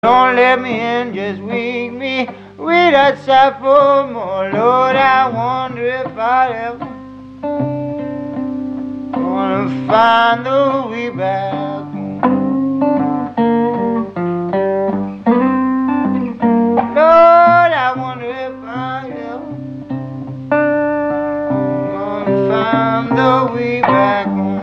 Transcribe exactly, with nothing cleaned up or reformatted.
Don't let me in, just wake me with that sappho more. Lord, I wonder if I'd ever gonna find the way back home. Lord, I wonder if I'd ever gonna find the way back home.